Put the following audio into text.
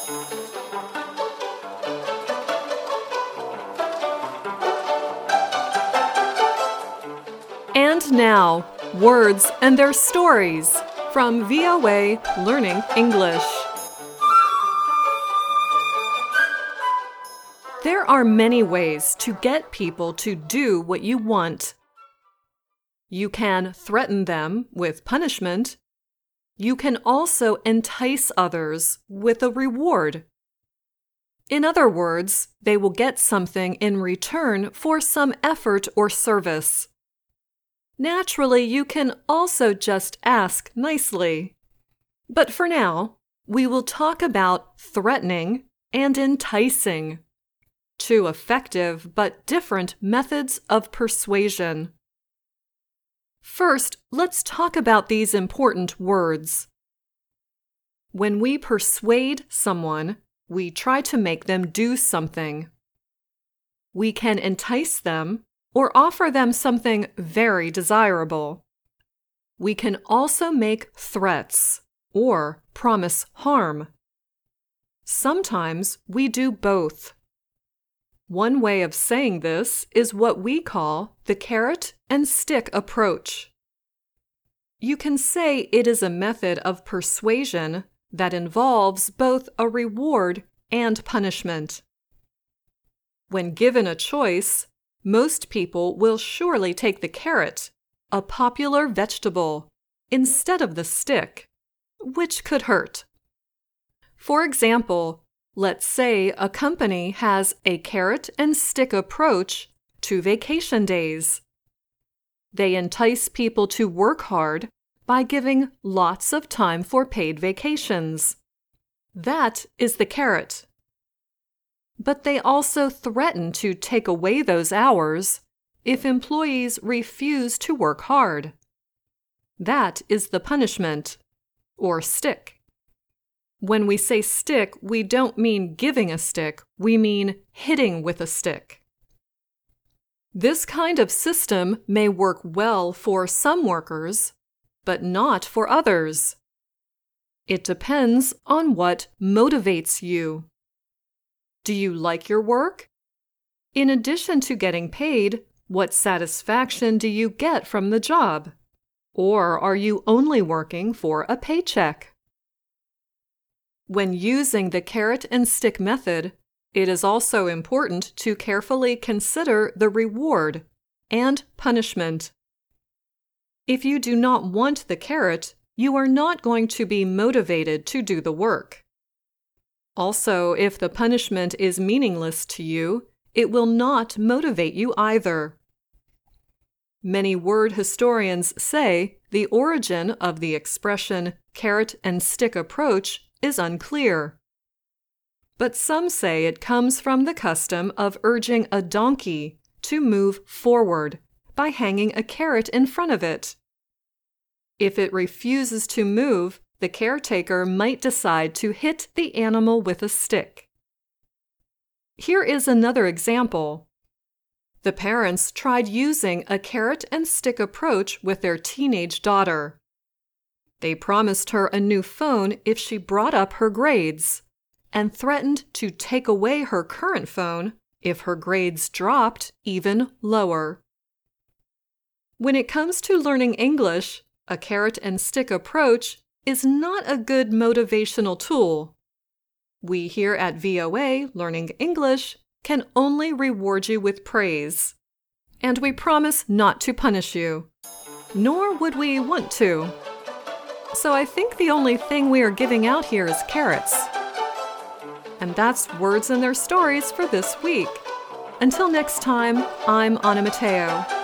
And now, words and their stories from VOA Learning English. There are many ways to get people to do what you want. You can threaten them with punishment. You can also entice others with a reward. In other words, they will get something in return for some effort or service. Naturally, you can also just ask nicely. But for now, we will talk about threatening and enticing, two effective but different methods of persuasion. First, let's talk about these important words. When we persuade someone, we try to make them do something. We can entice them or offer them something very desirable. We can also make threats or promise harm. Sometimes we do both. One way of saying this is what we call the carrot and stick approach. You can say it is a method of persuasion that involves both a reward and punishment. When given a choice, most people will surely take the carrot, a popular vegetable, instead of the stick, which could hurt. For example, let's say a company has a carrot and stick approach to vacation days. They entice people to work hard by giving lots of time for paid vacations. That is the carrot. But they also threaten to take away those hours if employees refuse to work hard. That is the punishment, or stick. When we say stick, we don't mean giving a stick, we mean hitting with a stick. This kind of system may work well for some workers, but not for others. It depends on what motivates you. Do you like your work? In addition to getting paid, what satisfaction do you get from the job? Or are you only working for a paycheck? When using the carrot and stick method, it is also important to carefully consider the reward and punishment. If you do not want the carrot, you are not going to be motivated to do the work. Also, if the punishment is meaningless to you, it will not motivate you either. Many word historians say the origin of the expression carrot and stick approach is unclear. But some say it comes from the custom of urging a donkey to move forward by hanging a carrot in front of it. If it refuses to move, the caretaker might decide to hit the animal with a stick. Here is another example. The parents tried using a carrot and stick approach with their teenage daughter. They promised her a new phone if she brought up her grades, and threatened to take away her current phone if her grades dropped even lower. When it comes to learning English, a carrot and stick approach is not a good motivational tool. We here at VOA Learning English can only reward you with praise, and we promise not to punish you, nor would we want to. So I think the only thing we are giving out here is carrots. And that's Words and Their Stories for this week. Until next time, I'm Anna Matteo.